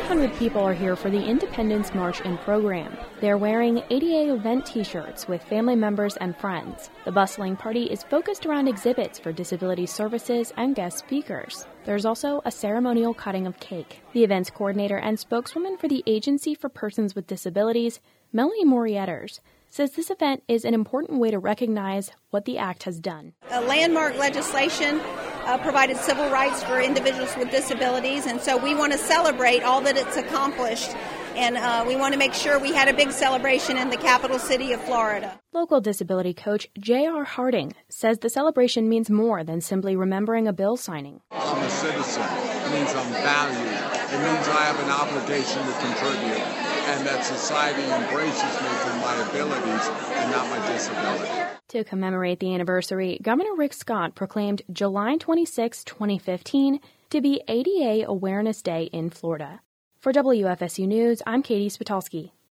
1,500 people are here for the Independence March and program. They're wearing ADA event t-shirts with family members and friends. The bustling party is focused around exhibits for disability services and guest speakers. There's also a ceremonial cutting of cake. The event's coordinator and spokeswoman for the Agency for Persons with Disabilities, Melanie Morietters, says this event is an important way to recognize what the act has done. A landmark legislation provided civil rights for individuals with disabilities, and so we want to celebrate all that it's accomplished, and we want to make sure we had a big celebration in the capital city of Florida. Local disability coach J.R. Harding says the celebration means more than simply remembering a bill signing. I'm a citizen. It means I'm valued. It means I have an obligation to contribute, and that society embraces me for my abilities and not my disability. To commemorate the anniversary, Governor Rick Scott proclaimed July 26, 2015 to be ADA Awareness Day in Florida. For WFSU News, I'm Katie Spitalski.